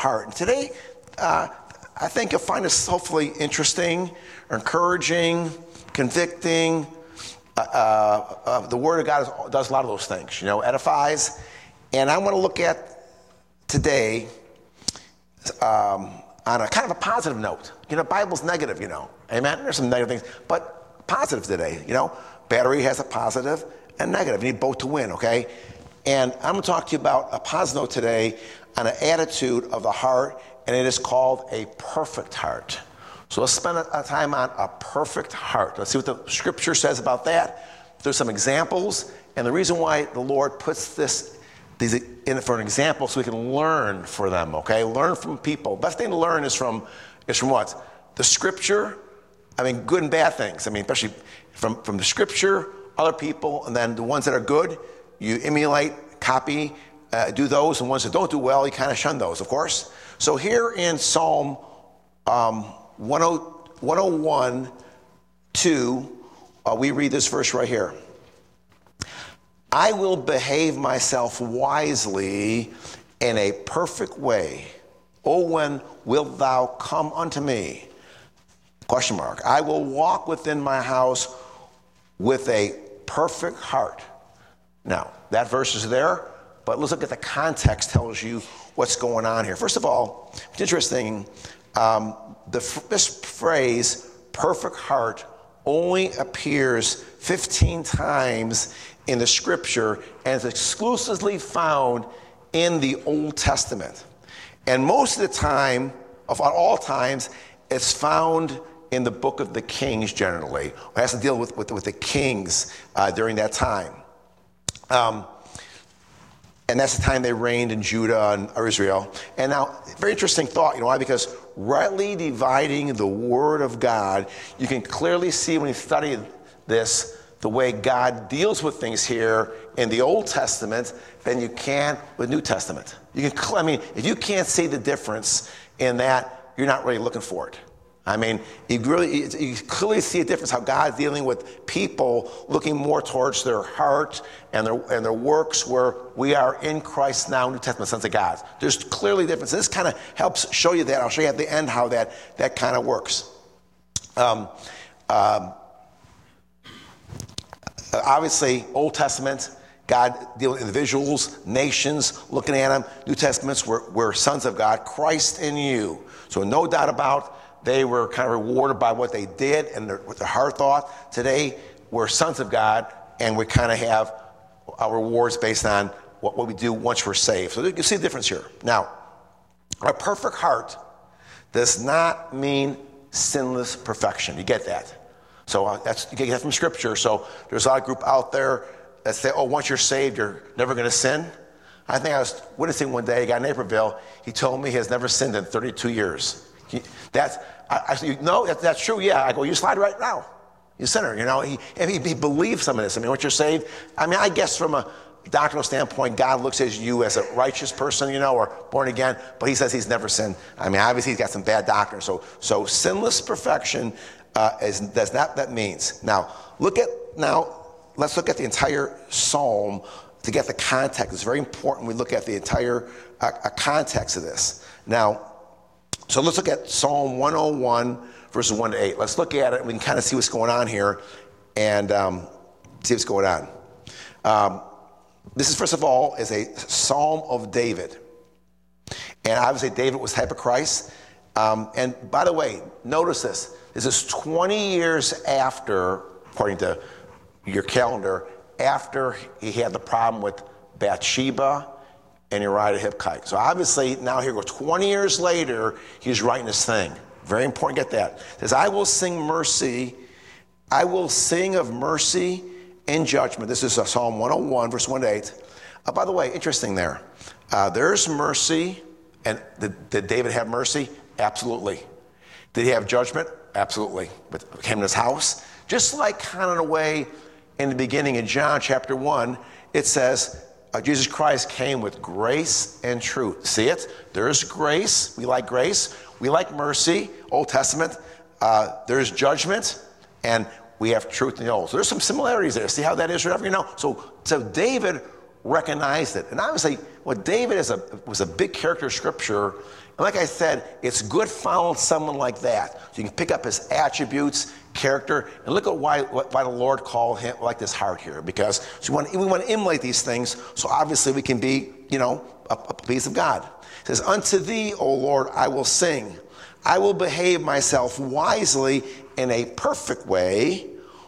heart. And today, I think you'll find this hopefully interesting, encouraging, convicting. The Word of God does a lot of those things, edifies. And I want to look at today on a kind of a positive note. Bible's negative, Amen? There's some negative things, but positive today, Battery has a positive and negative. You need both to win, okay? And I'm going to talk to you about a positive note today on an attitude of the heart, and it is called a perfect heart. So let's spend a time on a perfect heart. Let's see what the Scripture says about that. There's some examples, and the reason why the Lord puts these in for an example so we can learn for them, okay? Learn from people. Best thing to learn is from what? The Scripture. Good and bad things. Especially from the Scripture, other people, and then the ones that are good, you emulate, copy, do those, and ones that don't do well, you kind of shun those, of course. So here in Psalm 101, 2, we read this verse right here. I will behave myself wisely in a perfect way. Oh, when wilt thou come unto me? ? I will walk within my house with a perfect heart. Now, that verse is there, but let's look at the context tells you what's going on here. First of all, it's interesting, this phrase, perfect heart, only appears 15 times in the Scripture and is exclusively found in the Old Testament. And most of the time, of all times, it's found in the book of the Kings generally. It has to deal with the kings during that time. And that's the time they reigned in Judah and Israel. And now, very interesting thought, why? Because rightly dividing the Word of God, you can clearly see when you study this, the way God deals with things here in the Old Testament than you can with New Testament. If you can't see the difference in that, you're not really looking for it. You clearly see a difference how God's dealing with people looking more towards their heart and their works, where we are in Christ now, New Testament sons of God. There's clearly a difference. This kind of helps show you that. I'll show you at the end how that kind of works. Obviously, Old Testament, God dealing with individuals, nations, looking at them. New Testaments, we're sons of God, Christ in you. So no doubt about they were kind of rewarded by what they did and what their heart thought. Today, we're sons of God, and we kind of have our rewards based on what we do once we're saved. So you can see the difference here. Now, a perfect heart does not mean sinless perfection. You get that? So you get that from Scripture. So there's a lot of group out there that say, once you're saved, you're never going to sin. I think I was witnessing one day, a guy in Naperville, he told me he has never sinned in 32 years. I said, no, that's true, yeah. I go, you slide right now. You sinner, He believes some of this. Once you're saved, I guess from a doctrinal standpoint, God looks at you as a righteous person, or born again, but he says he's never sinned. Obviously he's got some bad doctrine. So sinless perfection that's not that means. Now, let's look at the entire Psalm to get the context. It's very important we look at the entire context of this. Now, so let's look at Psalm 101, verses 1 to 8. Let's look at it, and we can kind of see what's going on here and see what's going on. This is, first of all, is a Psalm of David. And obviously, David was the type of Christ. And by the way, notice this. This is 20 years after, according to your calendar, after he had the problem with Bathsheba and Uriah the Hittite. So obviously, now here we go. 20 years later, he's writing this thing. Very important, get that. It says, I will sing mercy. I will sing of mercy and judgment. This is Psalm 101, verse 1 to 8. By the way, interesting there. There's mercy. And did David have mercy? Absolutely. Did he have judgment? Absolutely. But came in his house. Just like kind of in a way in the beginning in John chapter 1, it says, Jesus Christ came with grace and truth. See it? There's grace. We like grace. We like mercy. Old Testament. There's judgment. And we have truth in the Old. So there's some similarities there. See how that is? Whatever, So David recognized it. And obviously, what David was a big character of Scripture, And like I said, it's good following someone like that. So you can pick up his attributes, character, and look at why the Lord called him like this heart here. Because we want to emulate these things, so obviously we can be, a piece of God. It says, unto thee, O Lord, I will sing. I will behave myself wisely in a perfect way.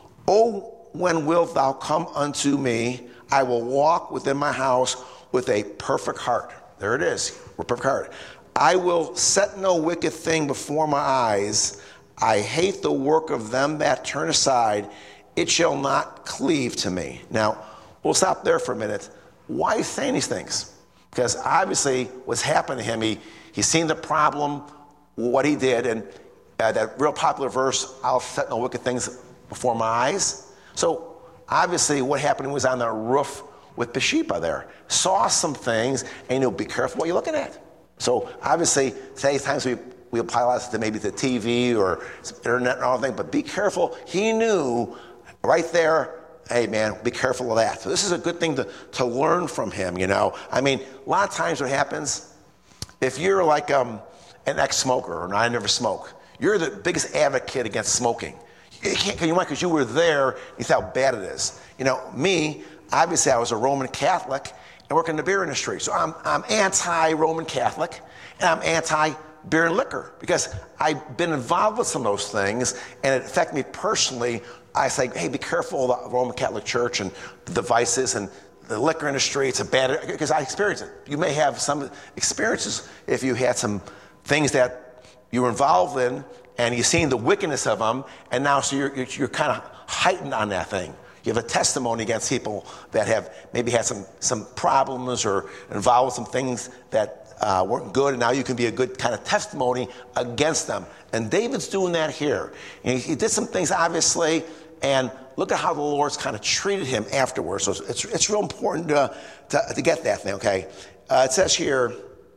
O, when wilt thou come unto me? I will walk within my house with a perfect heart. There it is, a perfect heart. I will set no wicked thing before my eyes. I hate the work of them that turn aside. It shall not cleave to me. Now, we'll stop there for a minute. Why is he saying these things? Because obviously what's happened to him, he's seen the problem, what he did, and that real popular verse, I'll set no wicked things before my eyes. So obviously what happened, he was on the roof with Bathsheba there. Saw some things, and be careful what you're looking at. So obviously today's times we apply a lot to maybe the TV or internet and all that, but be careful. He knew right there, hey man, be careful of that. So this is a good thing to learn from him, I mean, a lot of times what happens, if you're like an ex-smoker, and I never smoke, you're the biggest advocate against smoking. You can't, because you were there, you see how bad it is. Me, obviously I was a Roman Catholic and work in the beer industry. So I'm anti-Roman Catholic and I'm anti-beer and liquor because I've been involved with some of those things and it affected me personally. I say, hey, be careful of the Roman Catholic Church and the devices and the liquor industry. It's a bad, because I experienced it. You may have some experiences if you had some things that you were involved in and you've seen the wickedness of them, and now so you're kind of heightened on that thing. You have a testimony against people that have maybe had some problems or involved with some things that weren't good, and now you can be a good kind of testimony against them. And David's doing that here. And he did some things, obviously, and look at how the Lord's kind of treated him afterwards. So it's real important to get that thing, okay? It says here,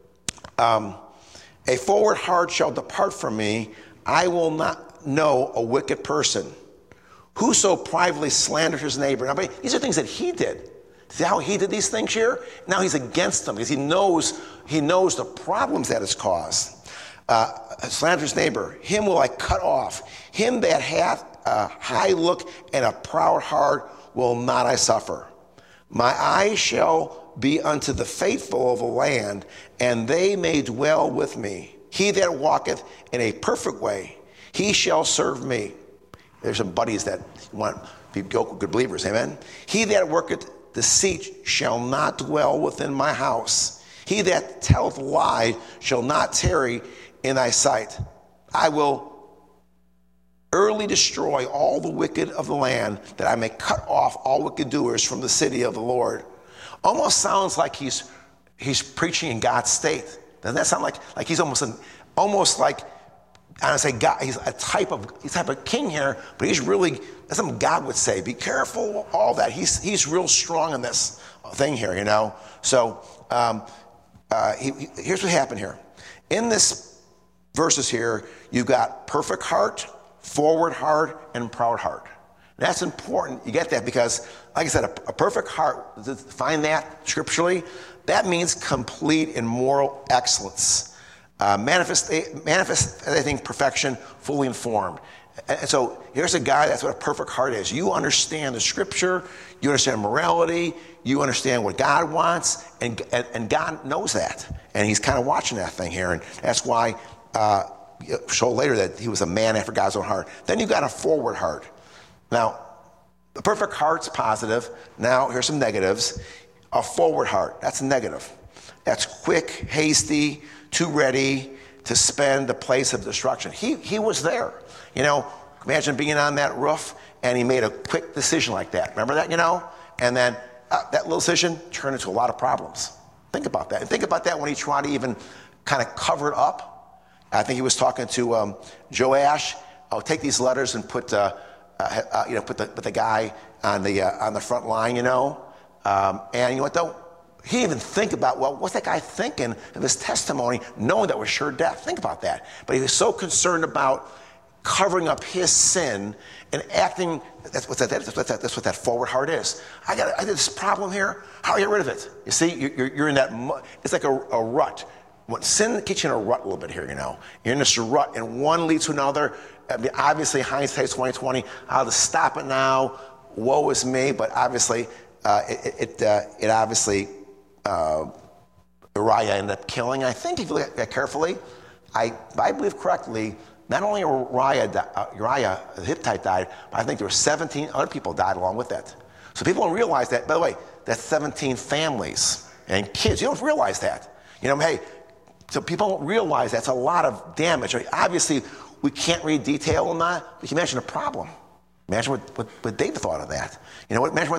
a forward heart shall depart from me. I will not know a wicked person. Whoso privately slandered his neighbor. Now, these are things that he did. See how he did these things here? Now he's against them because he knows the problems that it's caused. Slander his neighbor. Him will I cut off. Him that hath a high look and a proud heart will not I suffer. My eyes shall be unto the faithful of the land, and they may dwell with me. He that walketh in a perfect way, he shall serve me. There's some buddies that want to be good believers, amen? He that worketh deceit shall not dwell within my house. He that telleth lie shall not tarry in thy sight. I will early destroy all the wicked of the land, that I may cut off all wicked doers from the city of the Lord. Almost sounds like he's preaching in God's state. Doesn't that sound like he's almost like, I don't say God, he's a type of king here, but he's really, that's something God would say. Be careful, all that. He's real strong in this thing here, So here's what happened here. In this verses here, you've got perfect heart, forward heart, and proud heart. That's important. You get that because, like I said, a perfect heart, to find that scripturally, that means complete in moral excellence. Manifesting perfection, fully informed. And so here's a guy, that's what a perfect heart is. You understand the scripture, you understand morality, you understand what God wants, and God knows that. And he's kind of watching that thing here. And that's why show later that he was a man after God's own heart. Then you've got a forward heart. Now, the perfect heart's positive. Now, here's some negatives. A forward heart, that's negative. That's quick, hasty, too ready to spend the place of destruction. He was there. Imagine being on that roof and he made a quick decision like that. Remember that, And then that little decision turned into a lot of problems. Think about that. And think about that when he tried to even kind of cover it up. I think he was talking to Joash. I'll take these letters and put the guy on the front line, and you know what though? He didn't even think about, well, what's that guy thinking of his testimony, knowing that was sure death? Think about that. But he was so concerned about covering up his sin and acting. That's what that forward heart is. I did this problem here. How do I get rid of it? You see, you're in that. It's like a rut. when sin gets you in a rut a little bit here, you're in this rut, and one leads to another. I mean, obviously, hindsight's 2020. How to stop it now? Woe is me. But obviously, it obviously Uriah ended up killing. I think if you look at that carefully, I believe correctly. Not only Uriah the Hittite died, but I think there were 17 other people died along with that. So people don't realize that. By the way, that's 17 families and kids. You don't realize that. Hey, so people don't realize that's a lot of damage. I mean, obviously, we can't read detail on that, but you can imagine the problem. Imagine what David thought of that. Imagine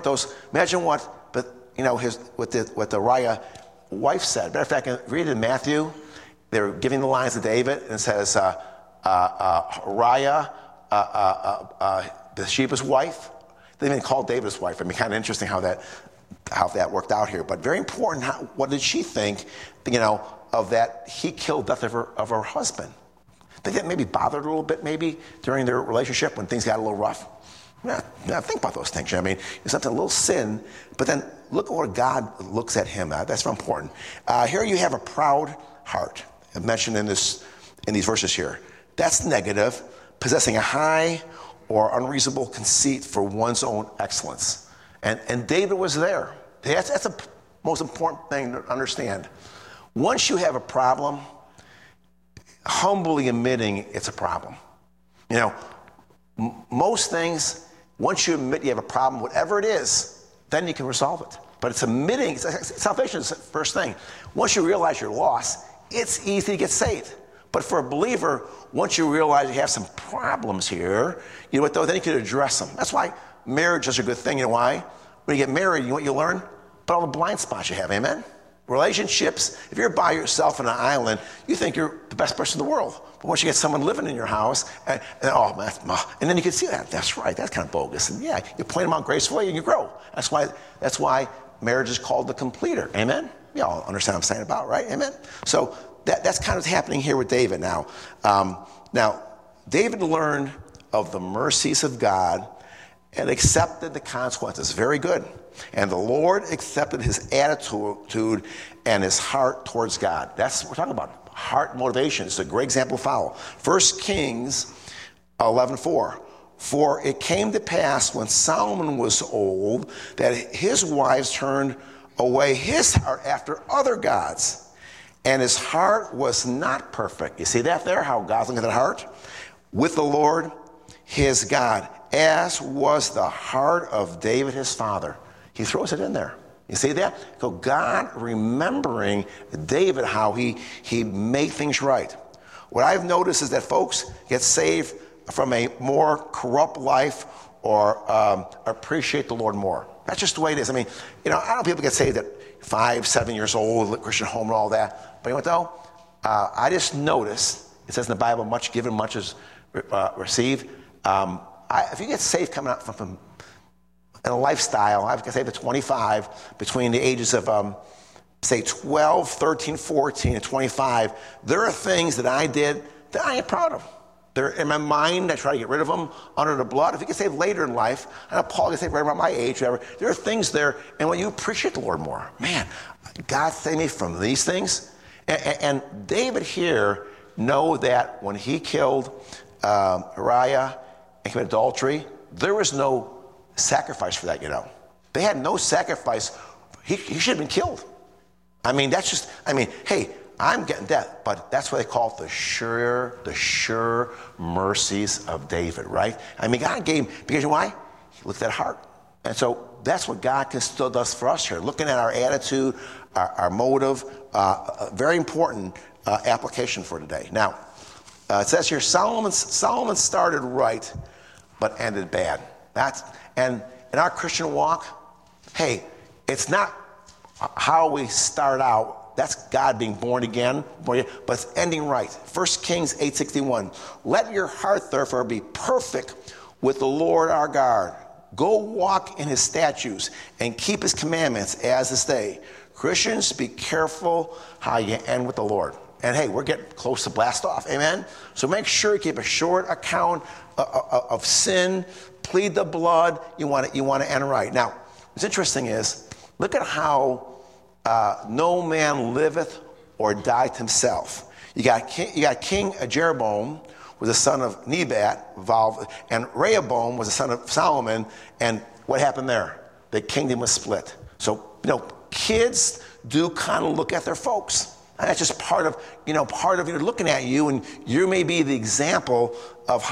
what the Uriah wife said. Matter of fact, read it in Matthew. They were giving the lines to David, and it says, Uriah, Bathsheba's wife. They even called David's wife. I mean, kind of interesting how that worked out here. But very important, what did she think, of that he killed death of her husband? Think that maybe bothered her a little bit, maybe, during their relationship when things got a little rough? Yeah, think about those things. I mean, it's something, a little sin, but then look at what God looks at him. That's very important. Here you have a proud heart, mentioned in these verses here. That's negative, possessing a high or unreasonable conceit for one's own excellence. And David was there. That's the most important thing to understand. Once you have a problem, humbly admitting it's a problem. Most things, once you admit you have a problem, whatever it is, then you can resolve it. But it's admitting, salvation is the first thing. Once you realize you're lost, it's easy to get saved. But for a believer, once you realize you have some problems here, then you can address them. That's why marriage is a good thing. You know why? When you get married, what you learn? About all the blind spots you have, amen? Relationships, if you're by yourself on an island, you think you're the best person in the world. But once you get someone living in your house, and then you can see that. That's right, that's kind of bogus. And yeah, you point them out gracefully and you grow. That's why marriage is called the completer, amen? You all understand what I'm saying about, right? Amen? So that's kind of happening here with David now. Now, David learned of the mercies of God and accepted the consequences. Very good. And the Lord accepted his attitude and his heart towards God. That's what we're talking about. Heart motivation. It's a great example to follow. 1 Kings 11:4. For it came to pass when Solomon was old that his wives turned away his heart after other gods, and his heart was not perfect. You see that there, how God's looking at the heart? With the Lord his God, as was the heart of David his father. He throws it in there. You see that? So God remembering David, how he made things right. What I've noticed is that folks get saved from a more corrupt life or appreciate the Lord more. That's just the way it is. I mean, I know people get saved at 5, 7 years old, Christian home and all that. But you know what though? I just noticed, it says in the Bible, much given, much is received. If you get saved coming out from a lifestyle, I got saved at 25, between the ages of, say, 12, 13, 14, and 25, there are things that I did that I ain't proud of. They're in my mind. I try to get rid of them under the blood. If you get saved later in life, I know Paul gets saved right around my age, whatever. There are things there, and when you appreciate the Lord more, man, God saved me from these things. And David here know that when he killed Uriah and committed adultery, there was no sacrifice for that, They had no sacrifice. He should have been killed. I mean, hey, I'm getting death, but that's what they call it, the sure mercies of David, right? I mean, God gave him, because you know why? He looked at heart. And so that's what God still does for us here, looking at our attitude, our motive, very important application for today. Now, it says here, Solomon started right, but ended bad. And in our Christian walk, hey, it's not how we start out. That's God being born again, but it's ending right. 1 Kings 8:61. Let your heart, therefore, be perfect with the Lord our God. Go walk in his statutes and keep his commandments as this day. Christians, be careful how you end with the Lord. And hey, we're getting close to blast off, amen? So make sure you keep a short account of sin, plead the blood. You want to end right. Now, what's interesting is, look at how no man liveth or died himself. You got King Jeroboam was the son of Nebat, and Rehoboam was the son of Solomon. And what happened there? The kingdom was split. So, kids do kind of look at their folks. And that's just part of looking at you, and you may be the example of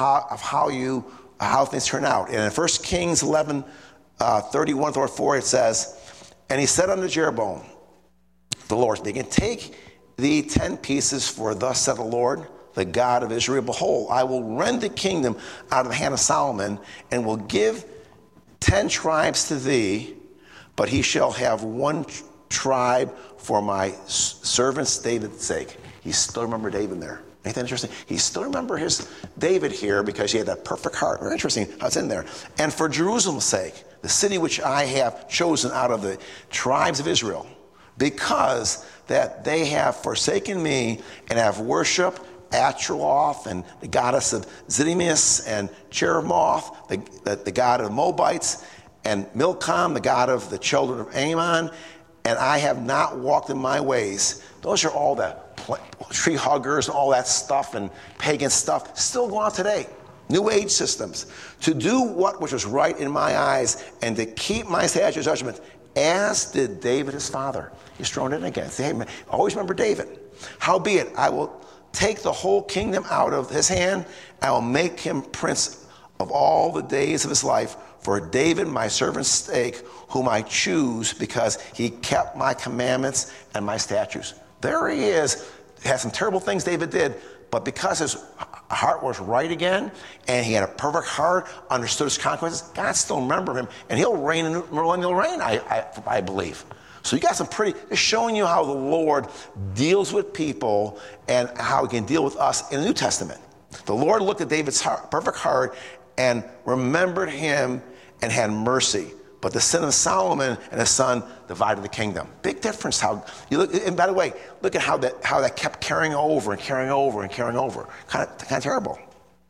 how things turn out. And in 1 Kings 11, 31-34, it says, and he said unto Jeroboam, the Lord speaking, take thee 10 pieces, for thus said the Lord, the God of Israel, behold, I will rend the kingdom out of the hand of Solomon, and will give 10 tribes to thee, but he shall have one tribe for my servants David's sake. He still remember David there. Ain't that interesting? He still remember his David here because he had that perfect heart. Very interesting how it's in there. And for Jerusalem's sake, the city which I have chosen out of the tribes of Israel, because that they have forsaken me and have worshipped Atroth and the goddess of Zidimus and Cheremoth, the god of the Moabites, and Milcom, the god of the children of Ammon, and I have not walked in my ways. Those are all the tree huggers and all that stuff and pagan stuff still going on today. New age systems. To do what which was right in my eyes and to keep my statutes and judgments, as did David his father. He's thrown in again. Hey, always remember David. Howbeit, I will take the whole kingdom out of his hand. I will make him prince of all the days of his life for David, my servant's sake, whom I choose, because he kept my commandments and my statutes. There he is. Had some terrible things David did, but because his heart was right again, and he had a perfect heart, understood his consequences, God still remembered him, and he'll reign in millennial reign, I believe. So you got some just showing you how the Lord deals with people and how he can deal with us in the New Testament. The Lord looked at David's perfect heart and remembered him and had mercy. But the sin of Solomon and his son divided the kingdom. Big difference. How you look, and by the way, look at how that kept carrying over and carrying over and carrying over. Kind of terrible.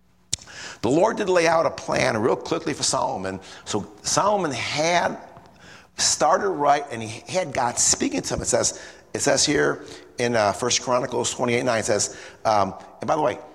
The Lord did lay out a plan real quickly for Solomon. So Solomon had started right, and he had God speaking to him. It says here in 1 Chronicles 28:9. It says, and by the way,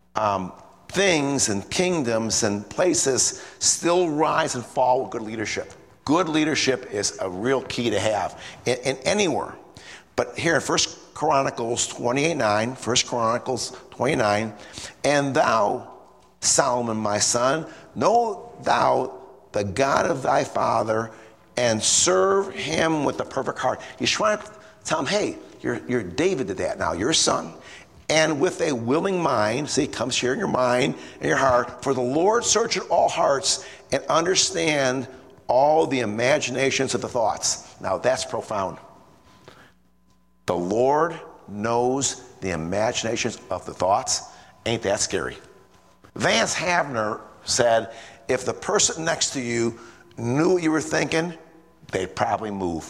things and kingdoms and places still rise and fall with good leadership. Good leadership is a real key to have in anywhere. But here in 1 Chronicles 28:9, 1 Chronicles 29, and thou, Solomon, my son, know thou the God of thy father, and serve him with a perfect heart. He's trying to tell him, hey, you're David did that now, your son. And with a willing mind, see, comes here in your mind and your heart, for the Lord searcheth all hearts and understand all the imaginations of the thoughts. Now that's profound. The Lord knows the imaginations of the thoughts. Ain't that scary? Vance Havner said, if the person next to you knew what you were thinking, they'd probably move.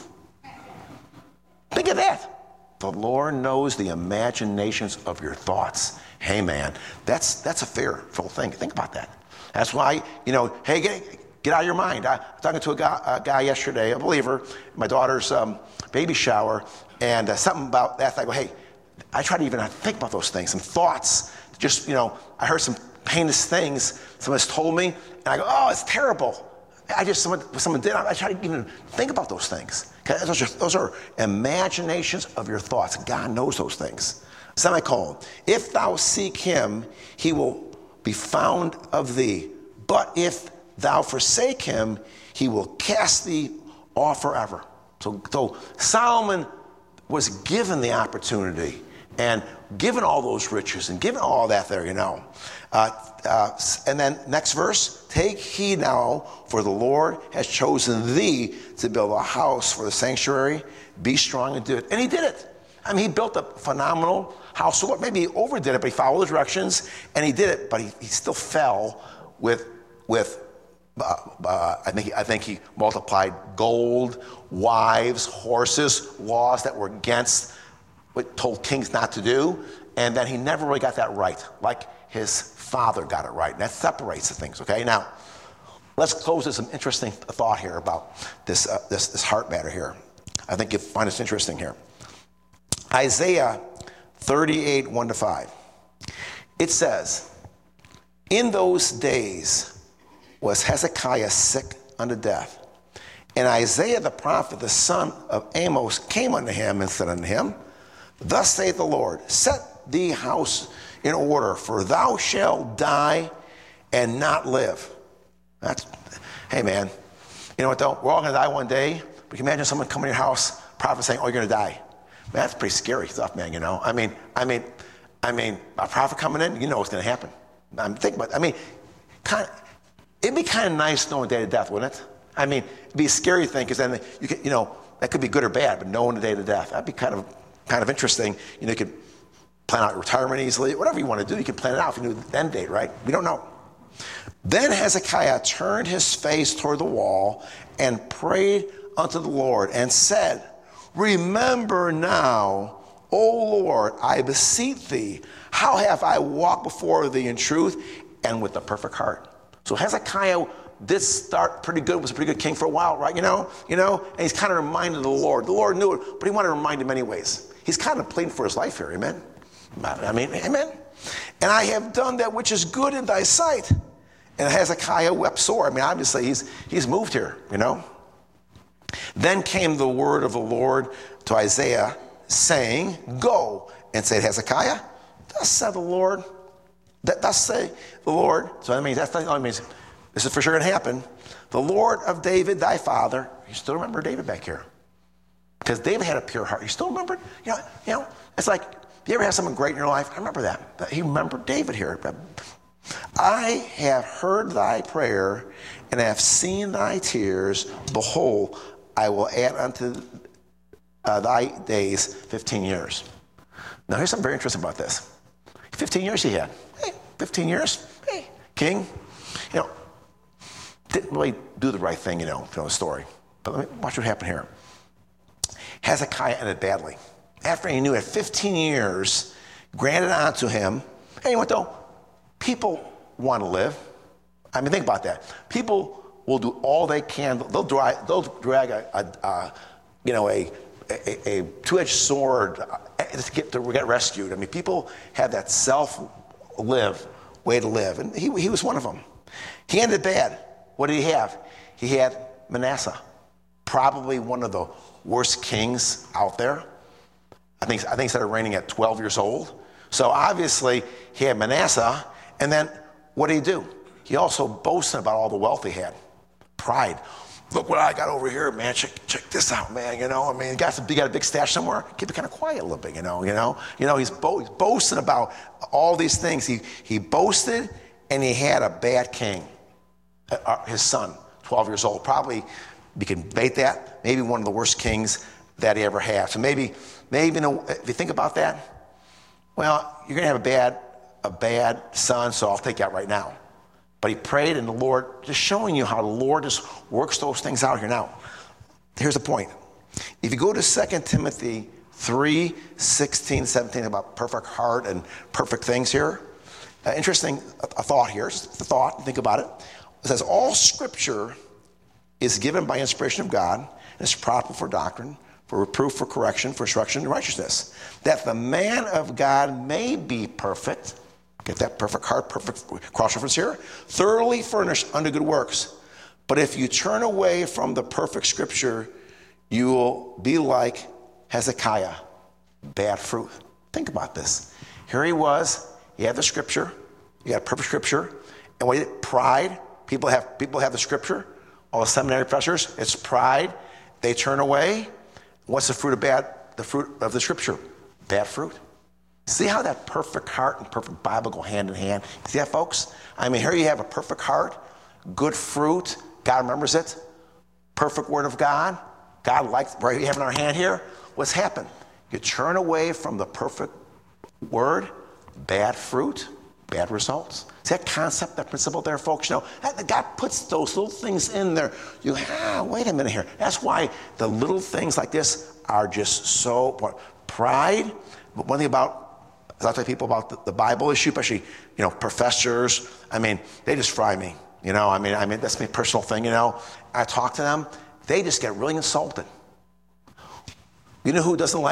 Think of that. The Lord knows the imaginations of your thoughts. Hey, man, that's a fearful thing. Think about that. That's why, hey, get out of your mind. I was talking to a guy yesterday, a believer, my daughter's baby shower, and something about that. I go, hey, I try to even not think about those things. Some thoughts, just, I heard some heinous things someone's told me, and I go, oh, it's terrible. Someone did. I try to even think about those things. Okay? Those are imaginations of your thoughts. God knows those things. Semicolon. If thou seek him, he will be found of thee. But if thou forsake him, he will cast thee off forever. So Solomon was given the opportunity and given all those riches and given all that there, and then next verse, take heed now, for the Lord has chosen thee to build a house for the sanctuary. Be strong and do it. And he did it. I mean, he built a phenomenal house. So maybe he overdid it, but he followed the directions and he did it. But he still fell with I think he multiplied gold, wives, horses, laws that were against what told kings not to do. And then he never really got that right, like his father got it right. And that separates the things, okay? Now, let's close with some interesting thought here about this heart matter here. I think you'll find this interesting here. Isaiah 38, 1-5. It says, in those days was Hezekiah sick unto death. And Isaiah the prophet, the son of Amos, came unto him and said unto him, thus saith the Lord, set thee house in order, for thou shalt die and not live. Hey man, you know what though? We're all gonna die one day, but can you imagine someone coming to your house, prophet saying, oh, you're gonna die? Man, that's pretty scary stuff, man, you know? I mean, a prophet coming in, you know what's gonna happen. Think about it. It'd be kind of nice knowing the day of death, wouldn't it? It'd be a scary thing, because then that could be good or bad, but knowing the day of death, that'd be kind of interesting. You could plan out your retirement easily, whatever you want to do, you can plan it out if you knew the end date, right? We don't know. Then Hezekiah turned his face toward the wall and prayed unto the Lord and said, remember now, O Lord, I beseech thee, how have I walked before thee in truth and with a perfect heart. So Hezekiah did start pretty good, was a pretty good king for a while, right? You know, and he's kind of reminded the Lord. The Lord knew it, but he wanted to remind him anyways. He's kind of pleading for his life here, amen? Amen. And I have done that which is good in thy sight. And Hezekiah wept sore. Obviously he's moved here, you know. Then came the word of the Lord to Isaiah, saying, go and say to Hezekiah, thus said the Lord, thus say the Lord. So that means this is for sure going to happen. The Lord of David, thy father. You still remember David back here? Because David had a pure heart. You still remember? You know, it's like, you ever have someone great in your life? I remember that. He remembered David here. I have heard thy prayer and have seen thy tears. Behold, I will add unto thy days 15 years. Now, here's something very interesting about this. 15 years he had. Hey, 15 years. Hey, king. Didn't really do the right thing, the story. But let me watch what happened here. Hezekiah ended badly. After he knew at 15 years, granted unto him, and you know what though? People want to live. Think about that. People will do all they can. They'll drag a two-edged sword to get rescued. People have that way to live, and he was one of them. He ended bad. What did he have? He had Manasseh, probably one of the worst kings out there. I think he started reigning at 12 years old. So obviously he had Manasseh, and then what did he do? He also boasted about all the wealth he had. Pride. Look what I got over here, man. Check this out, man. You got a big stash somewhere. Keep it kind of quiet a little bit, He's boasting about all these things. He boasted, and he had a bad king. His son, 12 years old. Probably, you can debate that, maybe one of the worst kings that he ever had. So maybe if you think about that, well, you're going to have a bad son, so I'll take you out right now. But he prayed, and the Lord, just showing you how the Lord just works those things out here now. Here's the point. If you go to 2 Timothy 3, 16, 17, about perfect heart and perfect things here, interesting thought here. Just a thought, think about it. It says, all scripture is given by inspiration of God, and is proper for doctrine, for reproof, for correction, for instruction in righteousness, that the man of God may be perfect. Get that perfect heart, perfect cross-reference here. Thoroughly furnished unto good works. But if you turn away from the perfect scripture, you will be like Hezekiah, bad fruit. Think about this. Here he was. He had the scripture. He had perfect scripture. And what he did, pride. People have the scripture. All the seminary professors, it's pride. They turn away. What's the fruit of the scripture? Bad fruit. See how that perfect heart and perfect Bible go hand in hand? See that, folks? Here you have a perfect heart, good fruit. God remembers it. Perfect word of God. God likes, right, we have in our hand here. What's happened? You turn away from the perfect word, bad fruit, bad results. See that concept, that principle there, folks? God puts those little things in there. Wait a minute here. That's why the little things like this are just so pride. But one thing about, I talk to people about the Bible issue, especially, professors. They just fry me. That's my personal thing. I talk to them. They just get really insulted. You know who doesn't like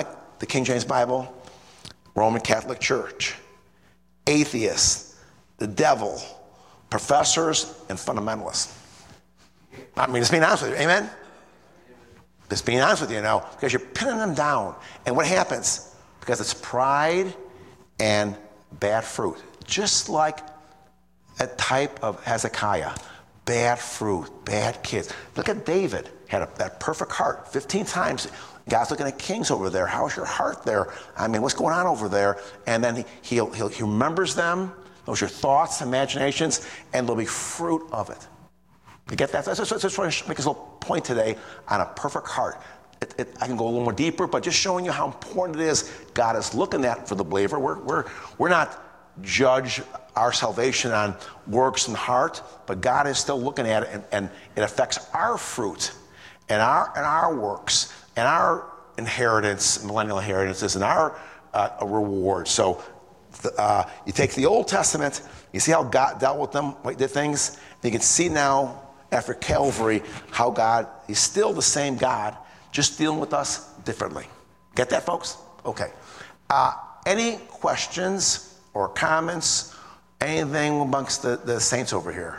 the King James Bible, Roman Catholic Church, atheists, the devil, professors, and fundamentalists. I mean, just being honest with you, amen? Just being honest with you, because you're pinning them down. And what happens? Because it's pride and bad fruit. Just like a type of Hezekiah. Bad fruit, bad kids. Look at David. Had that perfect heart. 15 times, God's looking at kings over there. How's your heart there? I mean, what's going on over there? And then he remembers them. Those are your thoughts, imaginations, and there'll be fruit of it. You get that? I just want to make this little point today on a perfect heart. I can go a little more deeper, but just showing you how important it is. God is looking at for the believer. We're not judge our salvation on works and heart, but God is still looking at it, and it affects our fruit and our works and our inheritance, millennial inheritances, and our reward. So you take the Old Testament, you see how God dealt with them, did things. You can see now after Calvary how God is still the same God, just dealing with us differently. Get that, folks? Okay. Any questions or comments? Anything amongst the saints over here?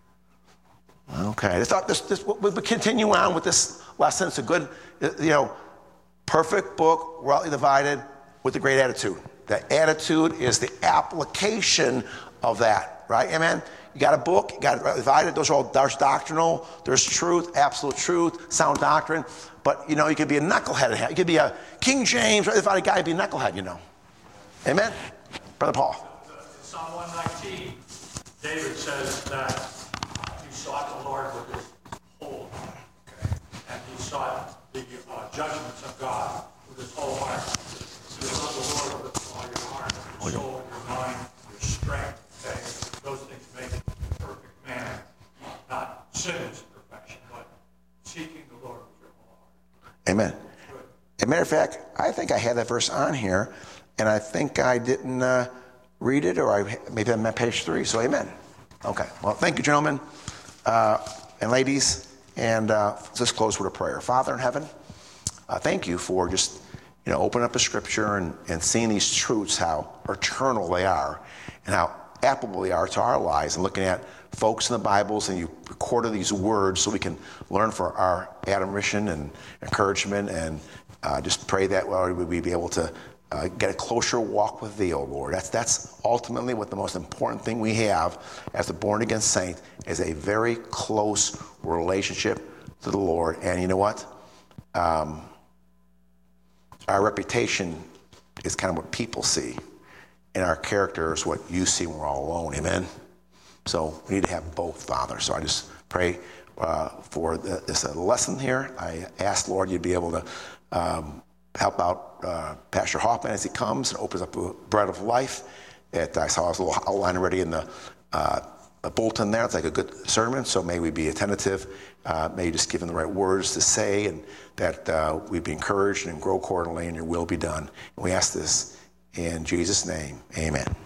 Okay. We'll continue on with this lesson. It's a good, perfect book, rightly divided, with a great attitude. The attitude is the application of that, right? Amen? You got a book, you got it rightly divided. There's doctrinal, there's truth, absolute truth, sound doctrine. But, you could be a knucklehead. You could be a King James, rightly divided guy, be a knucklehead, Amen? Brother Paul. In Psalm 119, David says that he sought the Lord with his whole heart. Okay? And he sought the judgments of God with his whole heart. You love the Lord with all your heart, your soul, your mind, your strength. Okay? Those things make it a perfect man. Not sinless perfection, but seeking the Lord with your whole heart. Amen. As a matter of fact, I think I had that verse on here, and I think I didn't read it, or maybe I'm at page 3, so amen. Okay, well, thank you, gentlemen and ladies, and let's close with a prayer. Father in heaven, thank you for just opening up the scripture and seeing these truths, how eternal they are, and how applicable they are to our lives, and looking at folks in the Bibles, and you recorded these words so we can learn for our admonition and encouragement, and just pray that we be able to get a closer walk with thee, O Lord. That's ultimately what the most important thing we have as a born-again saint is a very close relationship to the Lord. And you know what? Our reputation is kind of what people see, and our character is what you see when we're all alone. Amen? So we need to have both, Father. So I just pray for this lesson here. I ask, Lord, you'd be able to help out Pastor Hoffman as he comes and opens up a bread of life. I saw his little outline already in the bulletin there. It's like a good sermon, so may we be attentive. May you just give him the right words to say, and that we be encouraged and grow accordingly, and your will be done. And we ask this in Jesus' name. Amen.